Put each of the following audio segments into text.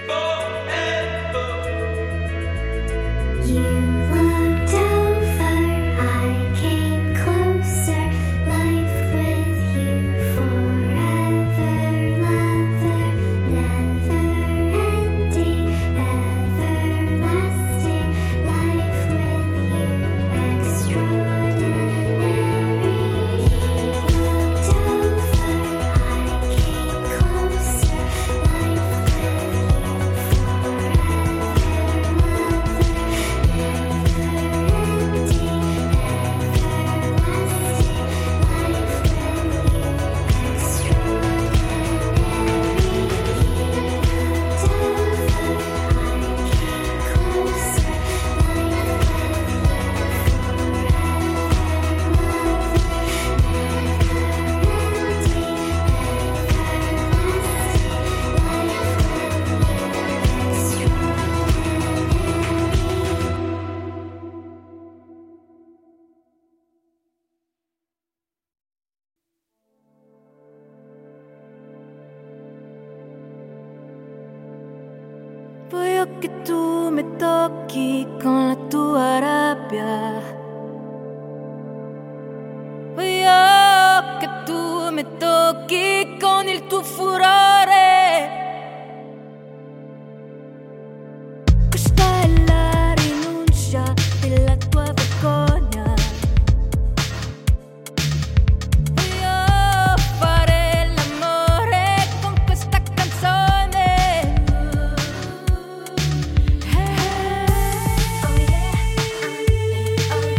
Voglio che tu mi tocchi con la tua rabbia. Voglio che tu mi tocchi con il tuo furore. Questa è la rinuncia della tua vergogna. Oh yeah.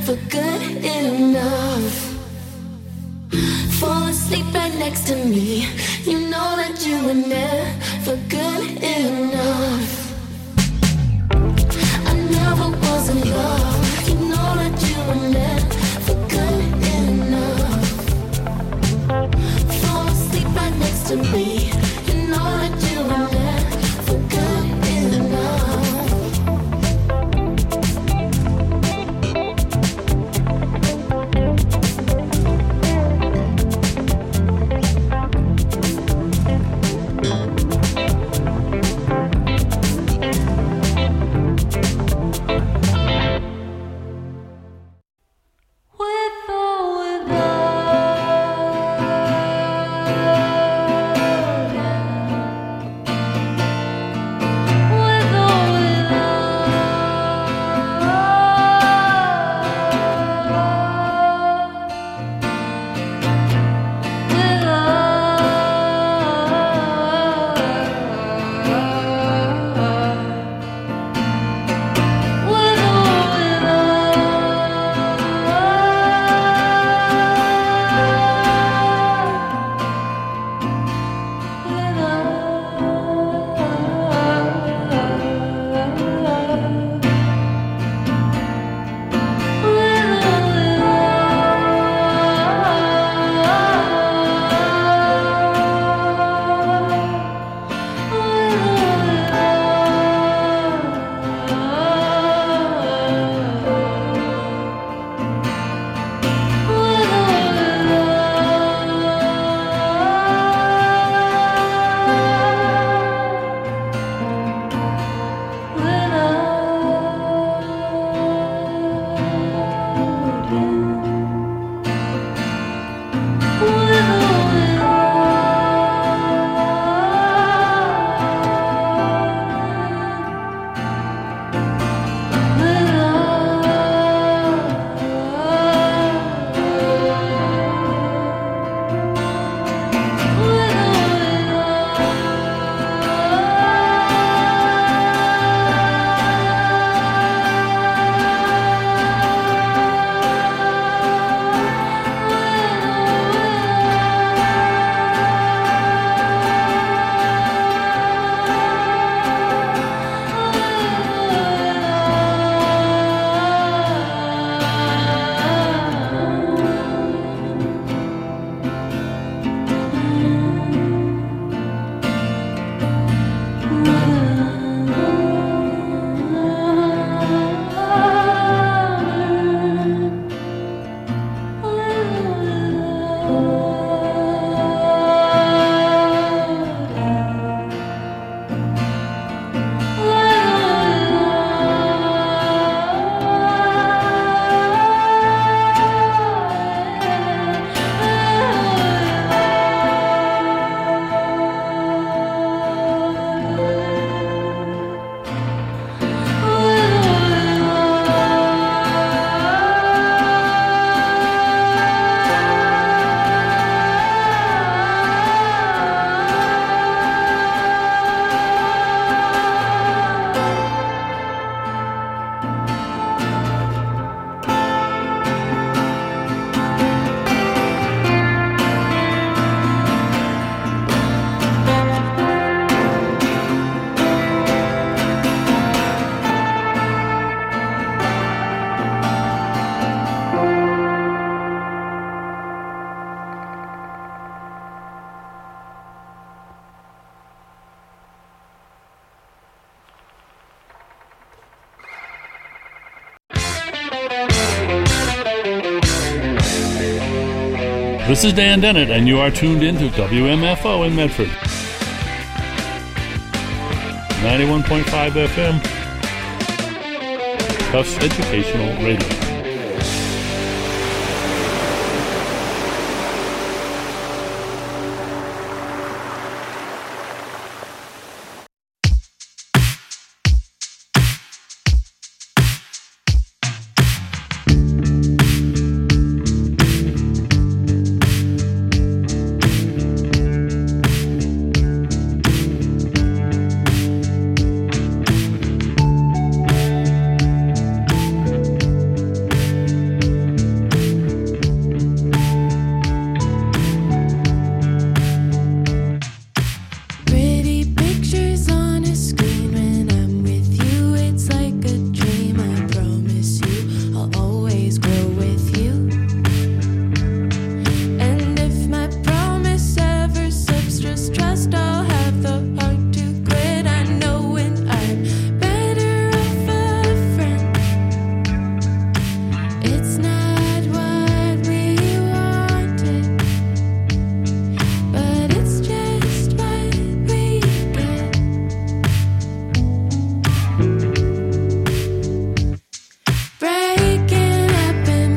never good enough. Fall asleep right next to me. You know that you were never good enough. I never was in love. You know that you were never good enough. Fall asleep right next to me. You know that you were never good enough. This is Dan Dennett, and you are tuned in to WMFO in Medford. 91.5 FM. Tufts Educational Radio. always grow with you. And if my promise ever slips, just trust I'll have the heart to quit. I know when I'm better off a friend. It's not what we wanted, but it's just what we get. Breaking up and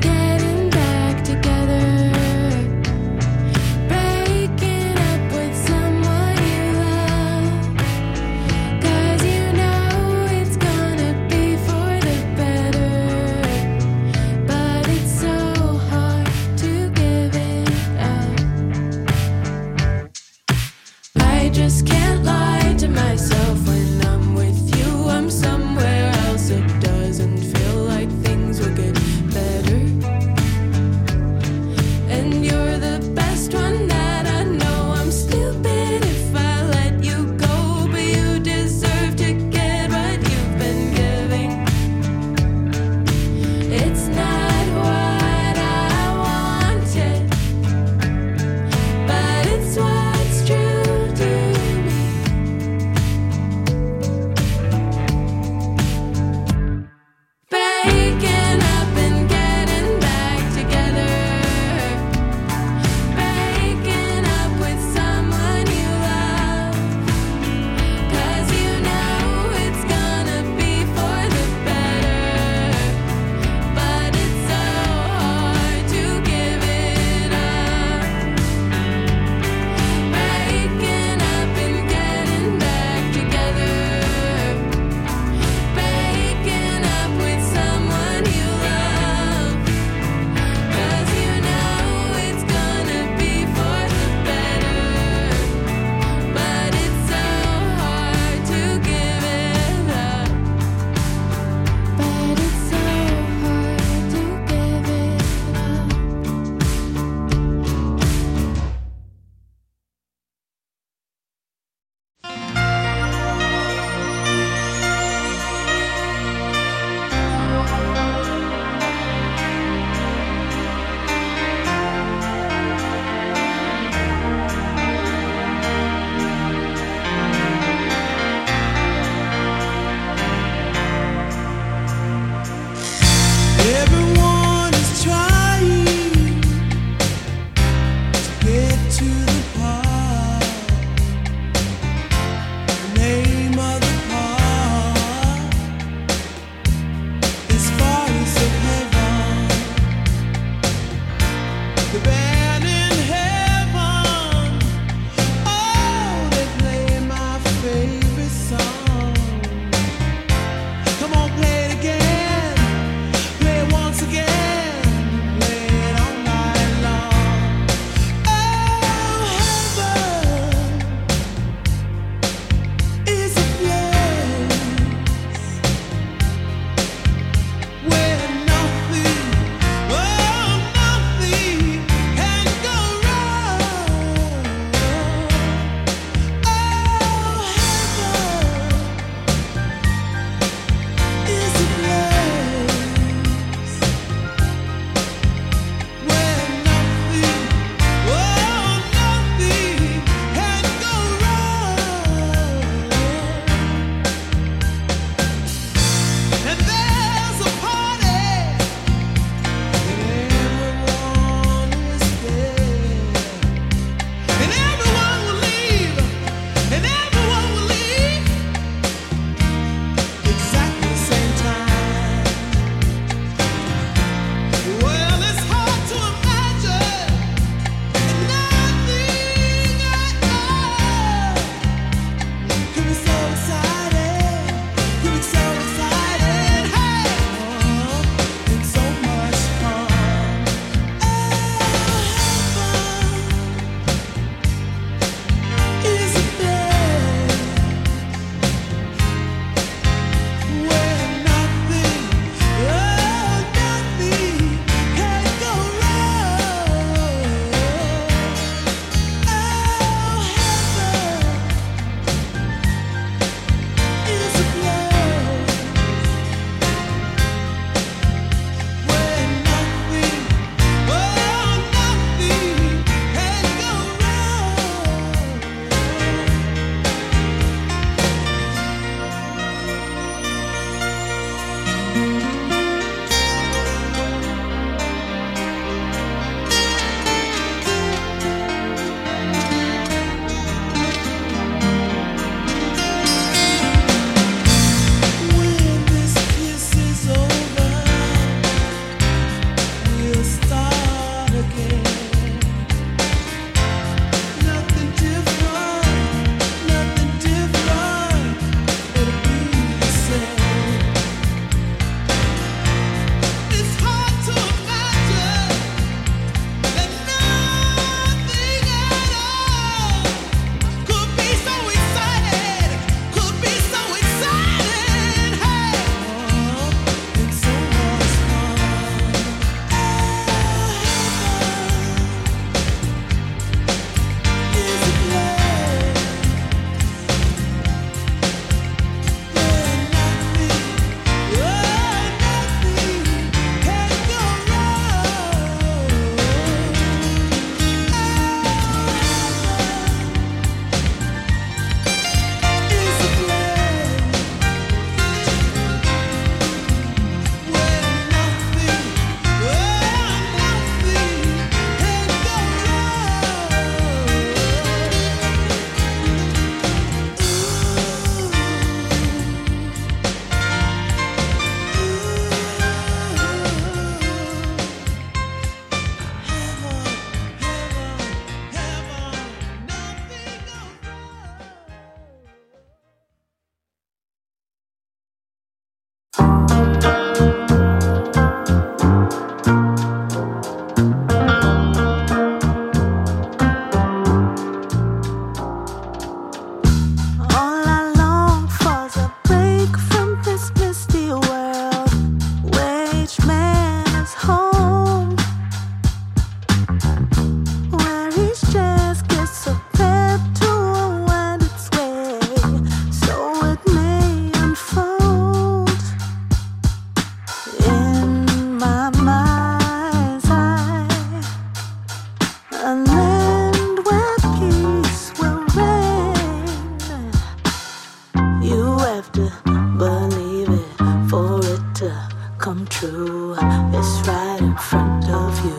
right in front of you.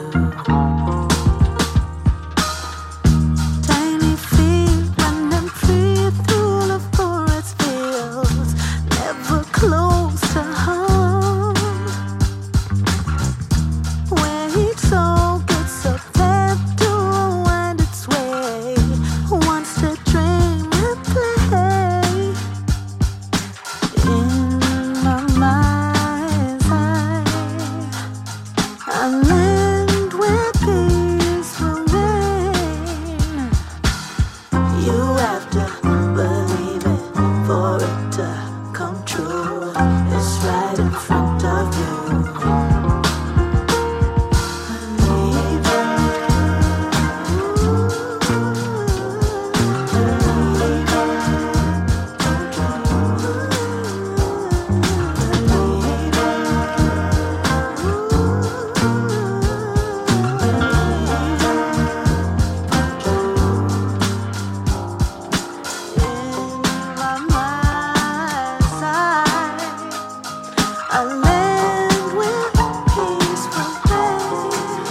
Tiny feet running free through the forest fields, never close to home, where each soul gets a path to wind its way, wants to dream and play. In my mind's eye, a land where peace will reign. You have to believe it for it to come true. It's right in front of you. Believe it. A land where peace will reign.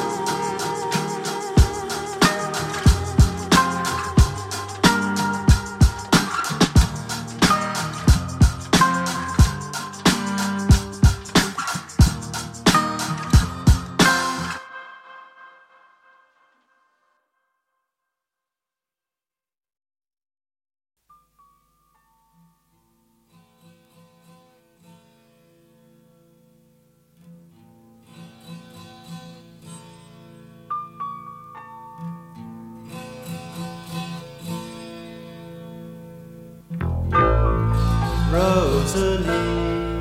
Rosalie,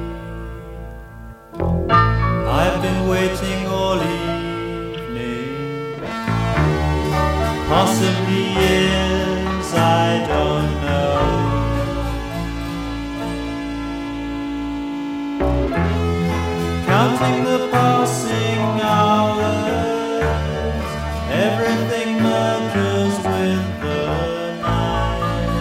I've been waiting all evening, possibly years, I don't know. Counting the passing hours, everything merges with the night.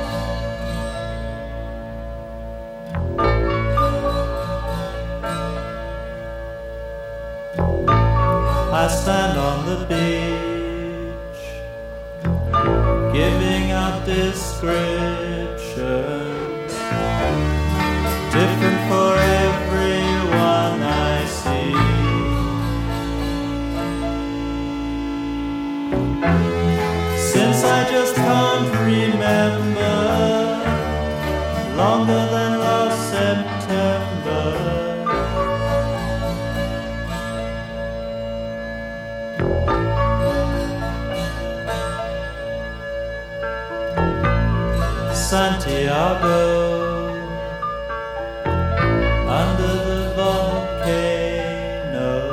I stand on the beach, giving out descriptions, different for everyone I see. Since I just can't remember, longer than last September. Santiago, under the volcano,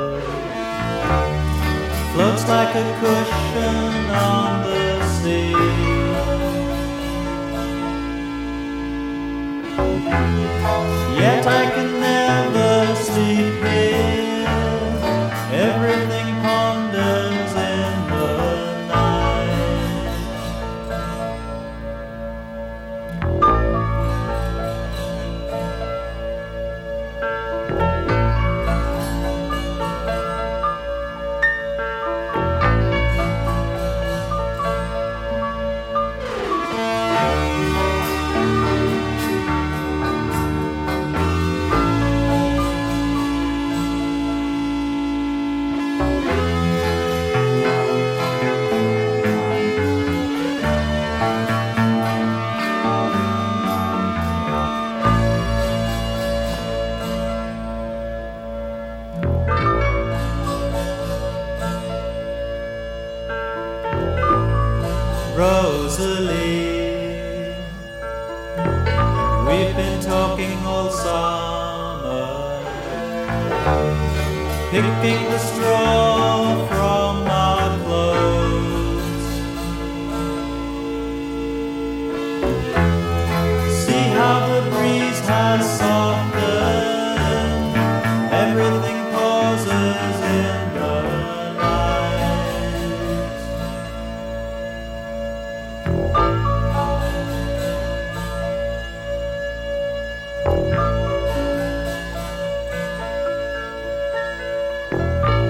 floats like a cushion on the sea. Yet I can never sleep here, everything ponders in the night. Rosalie, we've been talking all summer, picking the straw from our clothes. See how the breeze has softened, everything pauses in the night.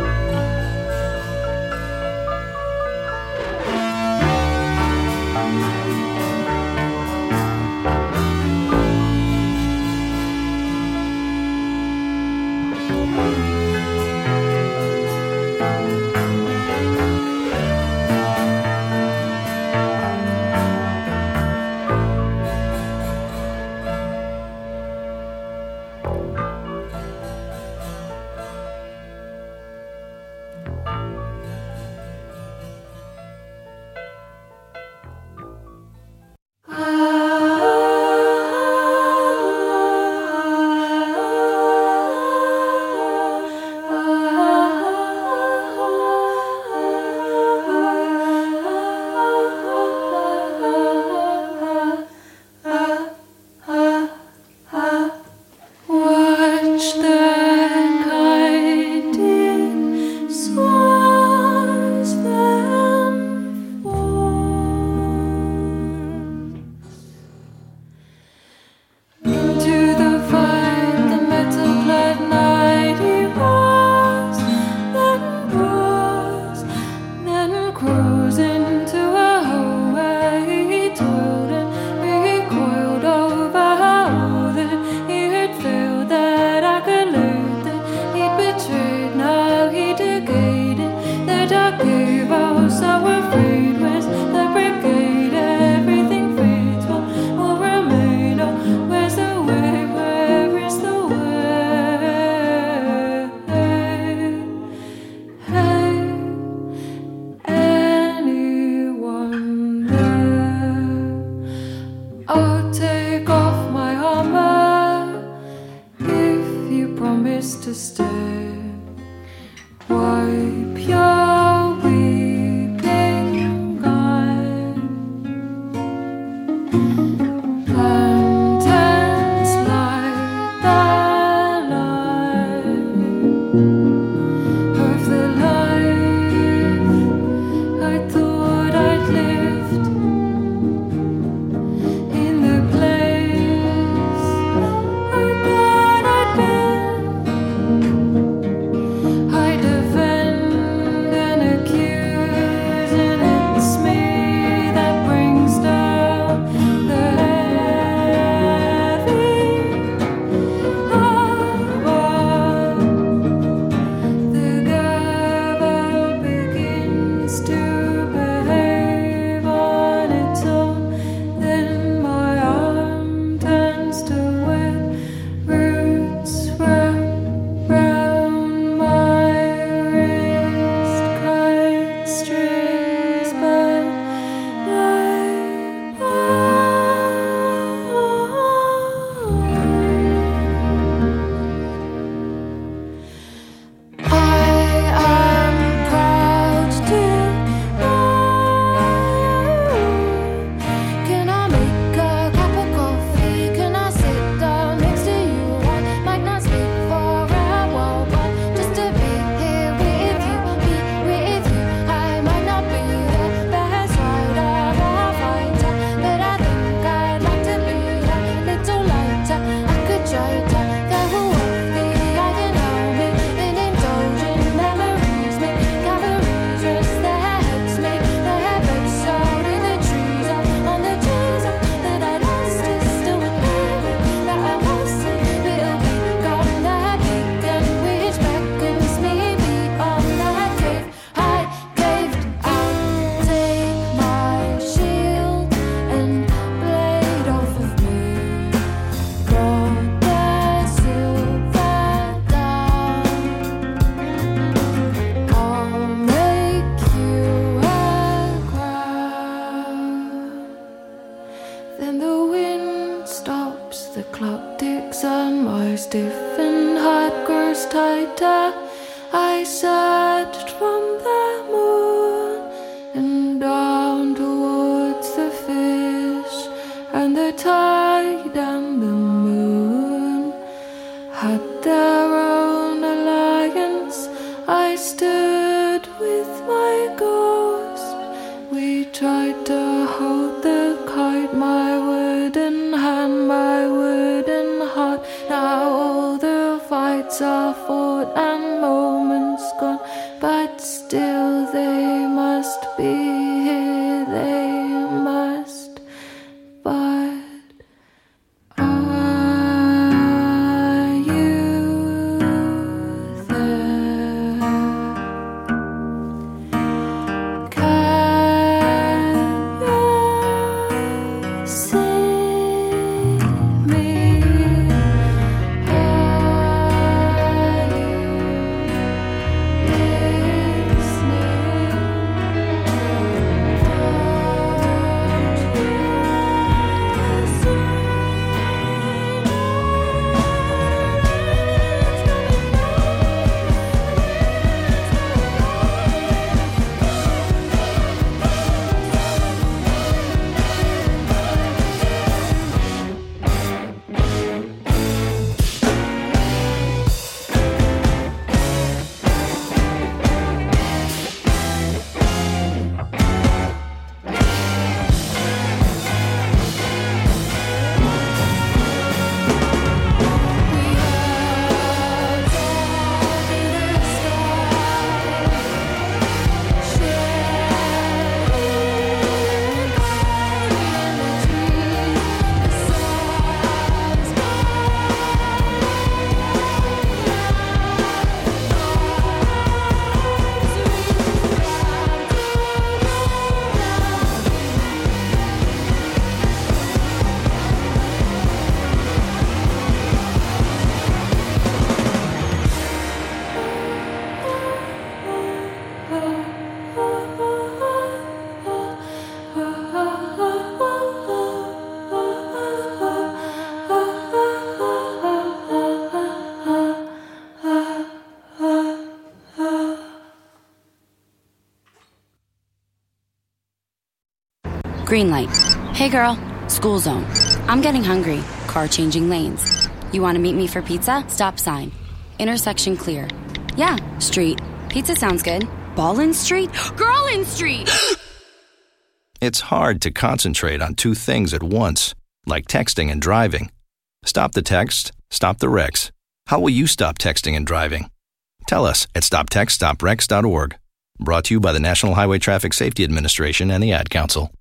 Green light. Hey girl, school zone. I'm getting hungry. Car changing lanes. You want to meet me for pizza? Stop sign. Intersection clear. Yeah, street. Pizza sounds good. Ballin Street? Girlin Street! It's hard to concentrate on two things at once, like texting and driving. Stop the text, stop the wrecks. How will you stop texting and driving? Tell us at stoptextstopwrecks.org. Brought to you by the National Highway Traffic Safety Administration and the Ad Council.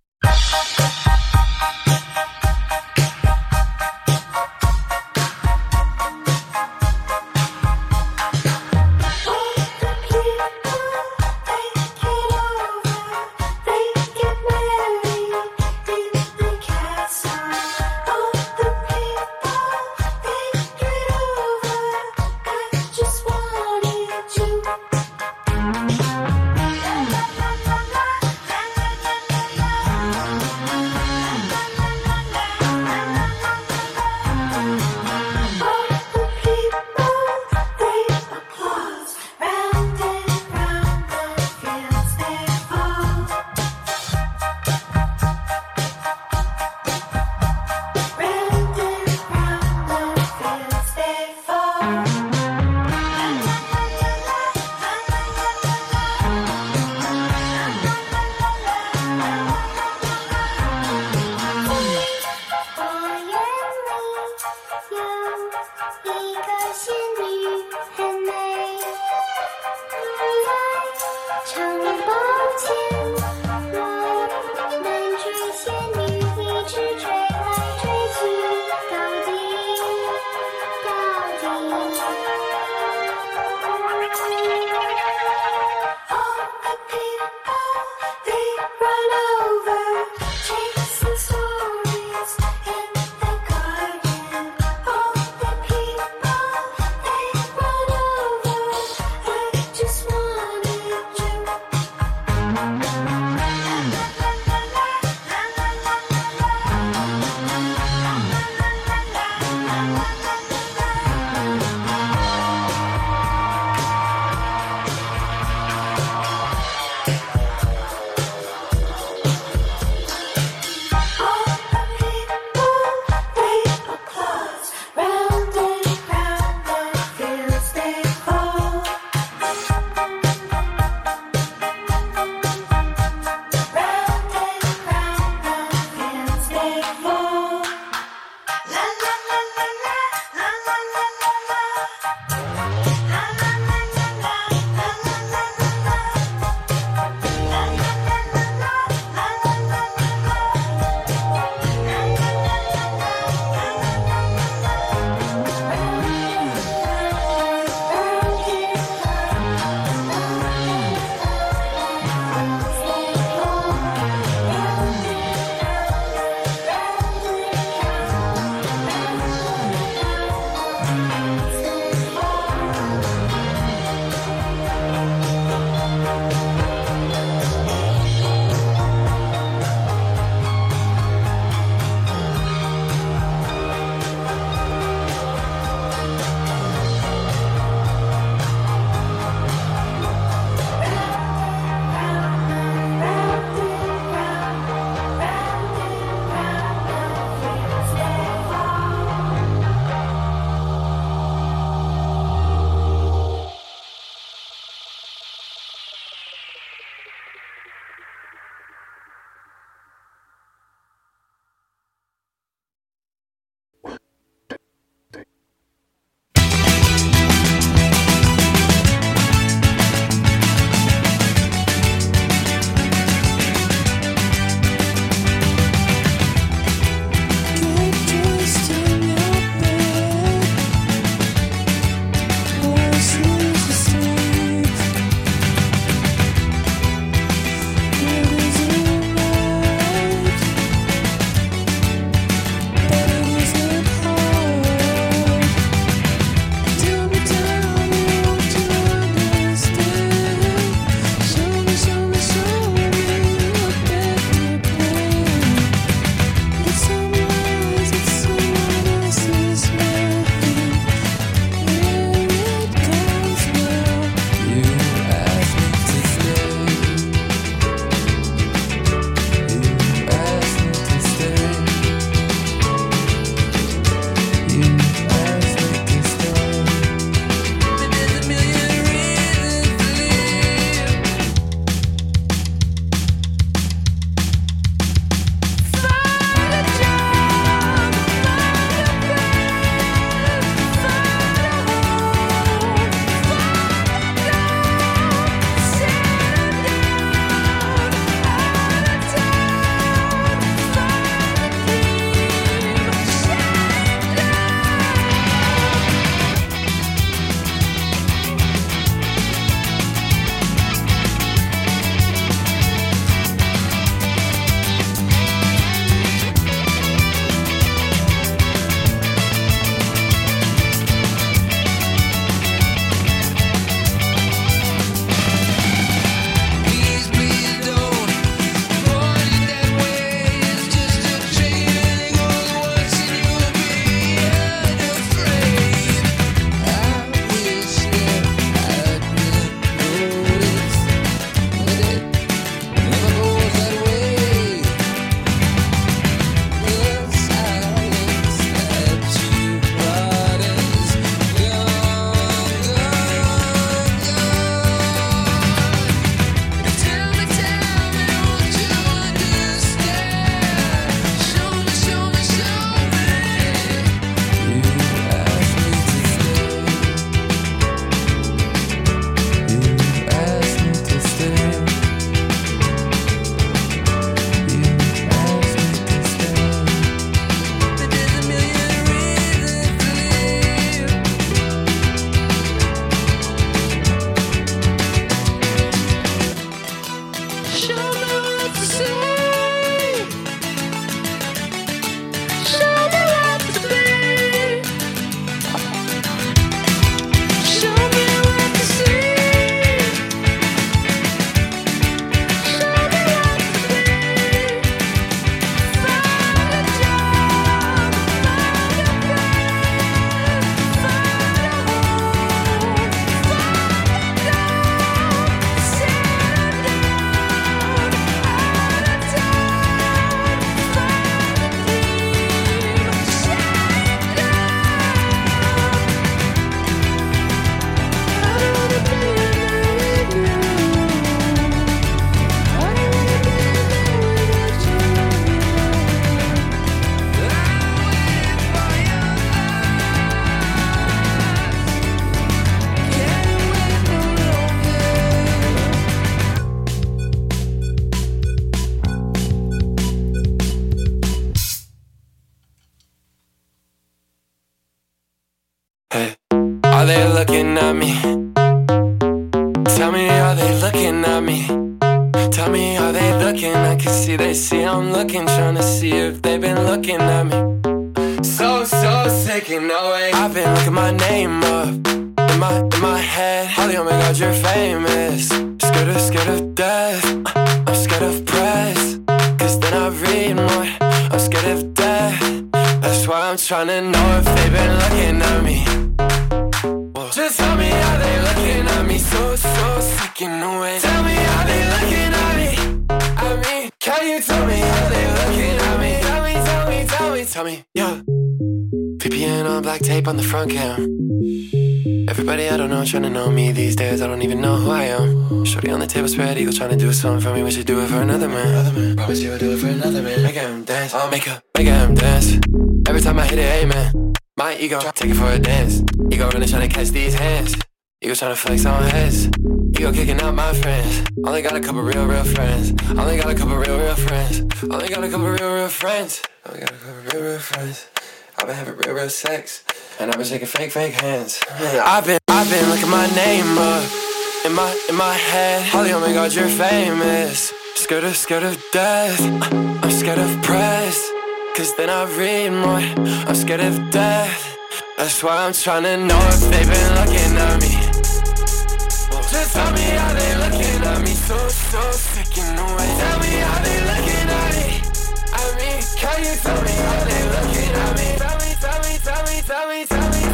looking at me? Tell me how they looking. I can see they see I'm looking, trying to see if they've been looking at me. So sick in no way. I've been looking my name up in my head. Holly, oh my God, you're famous. Scared of death. I'm scared of press, cause then I read more. I'm scared of death. That's why I'm trying to know if they've been looking at me. Whoa. Just tell me how they looking at me. So sick in no way. Tell me how they looking at me. I mean, can you tell me how they looking at me? Tell me, yeah. VPN on black tape on the front cam. Everybody I don't know trying to know me these days. I don't even know who I am. Shorty on the table spread eagle trying to do something for me. We should do it for another man. Promise you I'll do it for another man. Make him dance. I'll make him dance. Every time I hit it, amen. My ego take it for a dance. Ego really trying to catch these hands. Ego trying to flex on heads. Ego kicking out my friends. Only got a couple real friends. Only got a couple real friends. Only got a couple real friends. Only got a couple real friends. I've been having real sex, and I've been shaking fake hands. I've been looking my name up in my head. Holly, oh my God, you're famous. Scared of death. I'm scared of press, cause then I read more. I'm scared of death. That's why I'm trying to know if they've been looking at me. Just tell me how they looking at me. So sick in the way. Tell me how they looking at me. I mean, can you tell me how they looking at me? Tell me.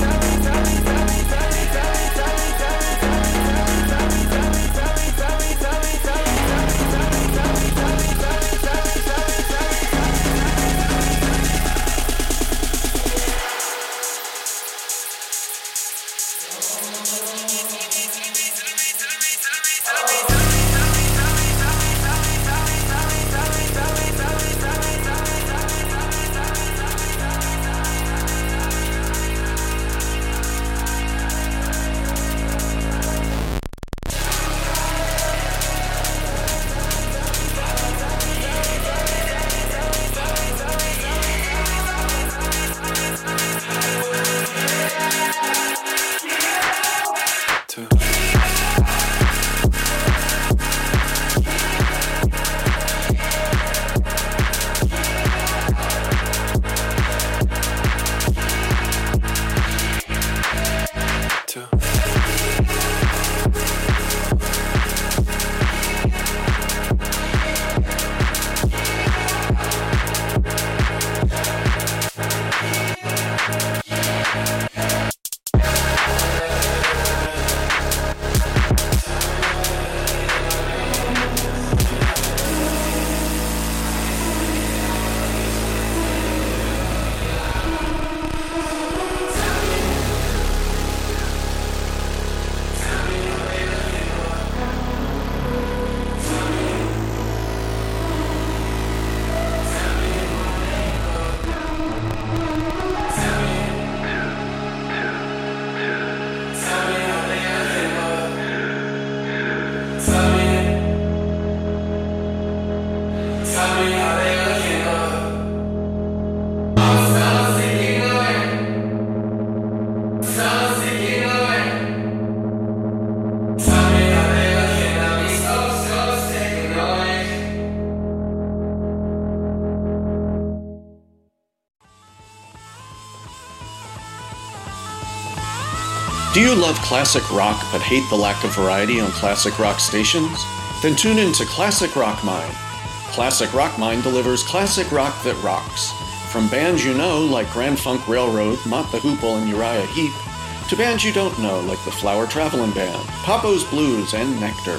Do you love classic rock but hate the lack of variety on classic rock stations? Then tune in to Classic Rock Mind. Classic Rock Mind delivers classic rock that rocks. From bands you know like Grand Funk Railroad, Mott the Hoople, and Uriah Heep, to bands you don't know like the Flower Traveling Band, Papo's Blues, and Nectar.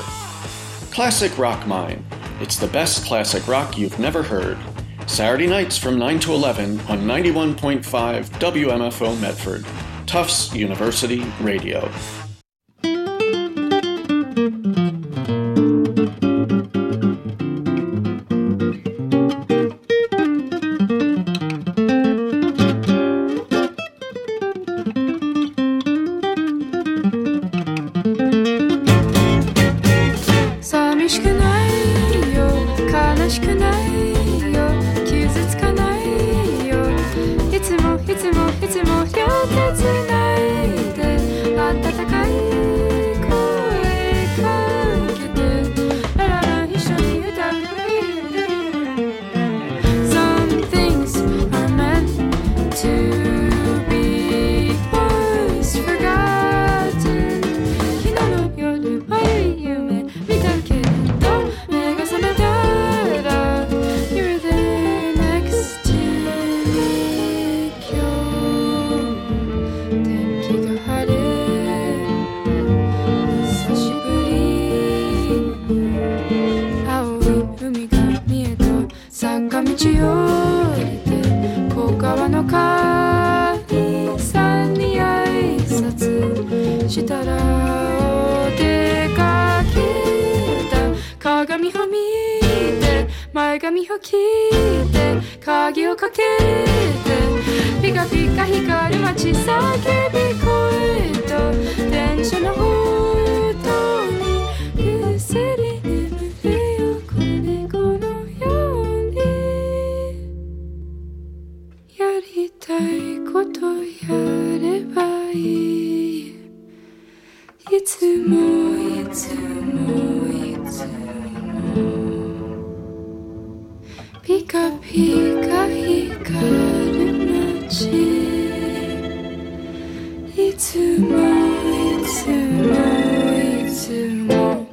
Classic Rock Mind. It's the best classic rock you've never heard. Saturday nights from 9 to 11 on 91.5 WMFO Medford. Tufts University Radio. ち降りて小川の海さんに挨拶したらお出かけだ鏡を見て前髪を切って鍵をかけてピカピカ光る街叫び声と電車の音にぐっすり眠るよ子猫のようにやりたいことやればいいいつもいつもいつもピカピカ光る街いつもいつもいつも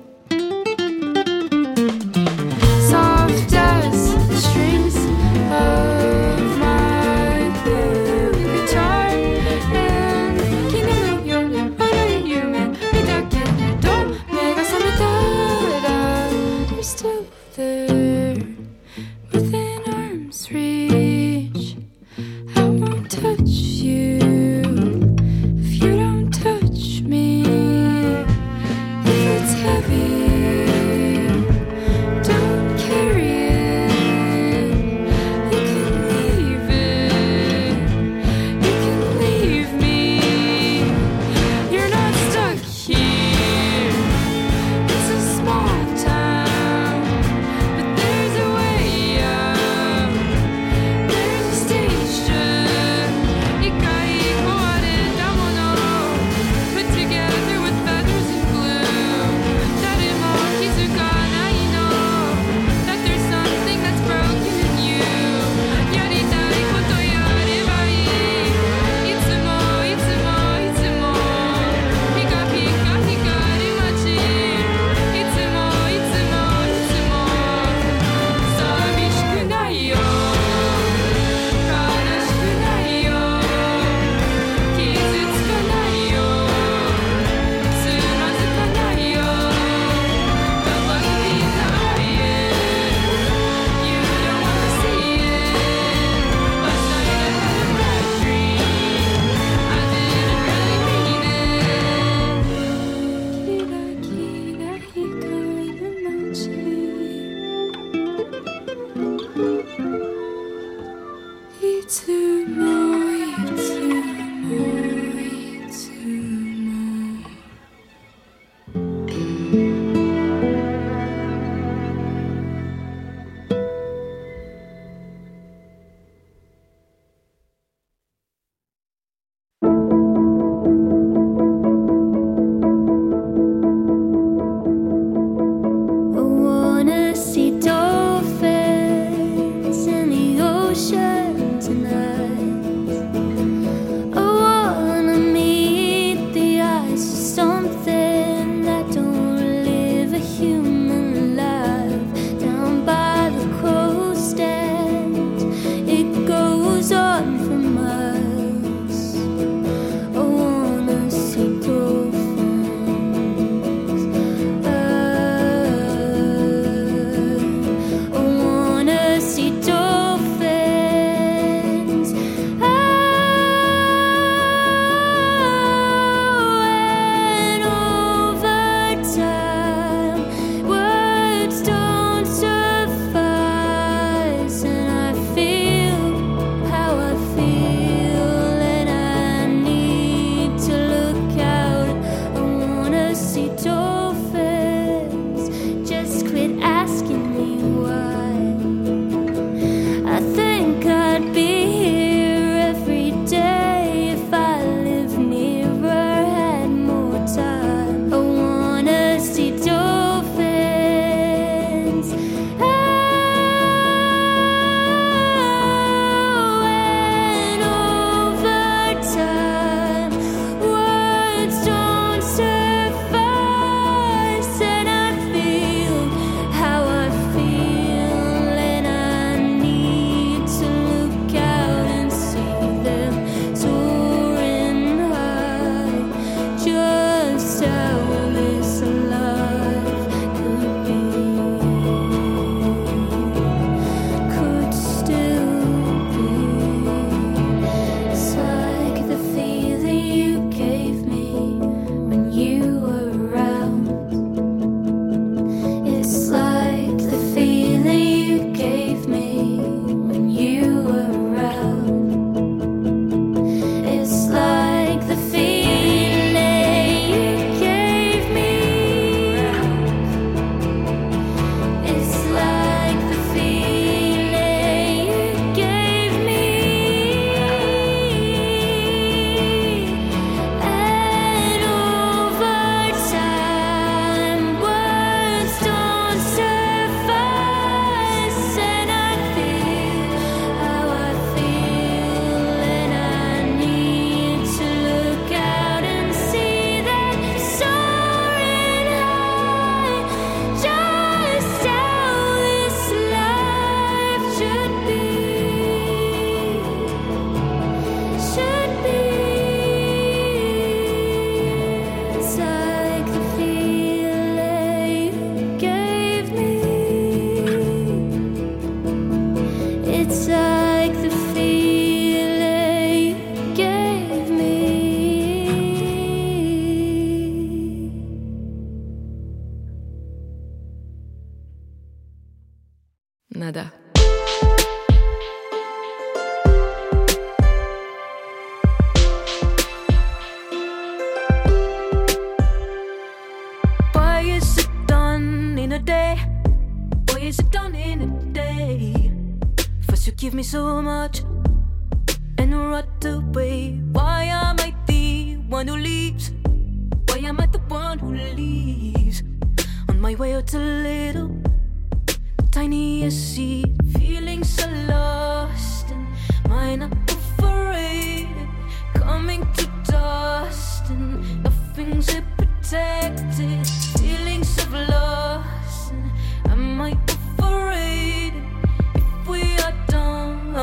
Soft as the strings of my blue guitar and 昨日の夜悪い夢見たけれど目が覚めたら You're still there within arm's reach nada. Why is it done in a day? Why is it done in a day? First you give me so much and right away. Why am I the one who leaves? Why am I the one who leaves? On my way out a little tiny seed, feeling so lost and mine up overrated, coming to dust and nothing's protected. Feelings of loss and am I overrated? If we are done,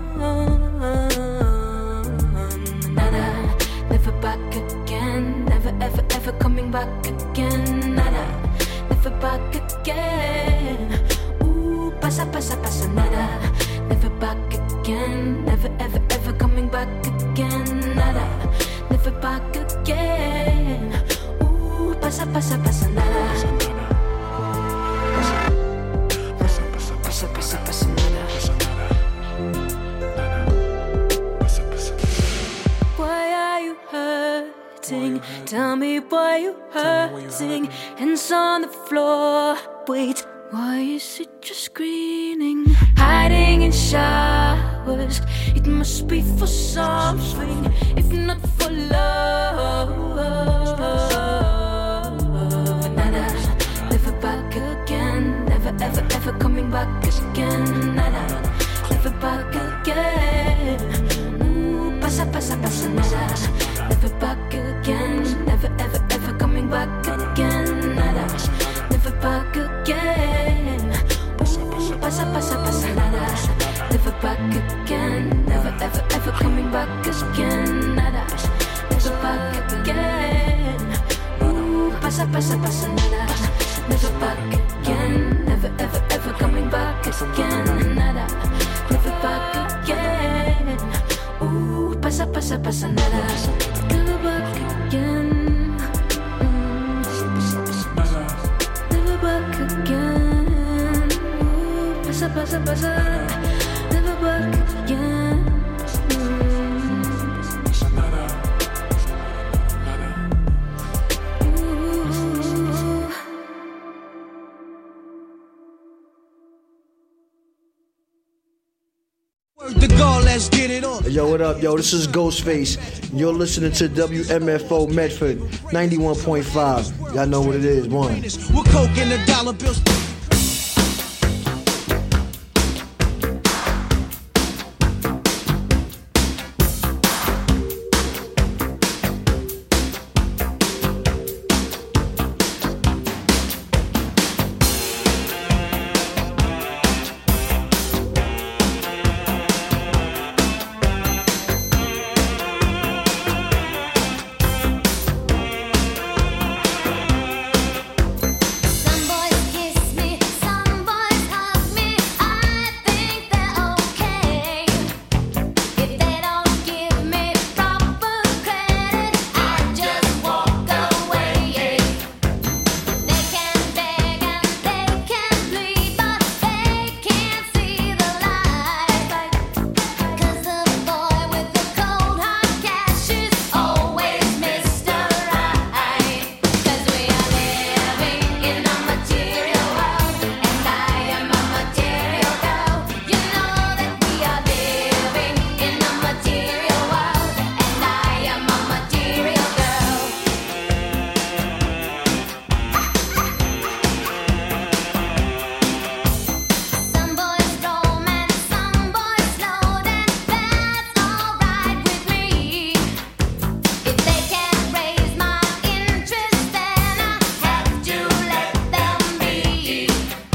nada, never back again, never ever ever coming back again, nada, never back again. Ooh, pasa pasa pasa nada, never back again, never ever ever coming back again, nada, never back again. Ooh, pasa pasa pasa nada. Pasa pasa pasa nada. Why are you hurting? Tell me why you hurting. Hands on the floor. Wait, why is it just screaming? Hiding in showers. It must be for something, if not for love. Nada, never back again, never ever ever coming back again. Nada, never back again. Ooh, pasa pasa pasa nada, never back again, never ever ever coming back again. Nada, never back again. Ooh, pasa pasa pasa nada, never back again, never ever ever coming back again. Nada, never back again. Ooh, pasa pasa pasa nada, never back again, never ever ever coming back again. Nada, never back again. Ooh, pasa pasa pasa nada, never back again. Never back again. Ooh, pasa pasa pasa, never back again. The God, let's get it on. Yo, what up, yo? This is Ghostface. You're listening to WMFO Medford 91.5. Y'all know what it is, one. With coke and the dollar bills.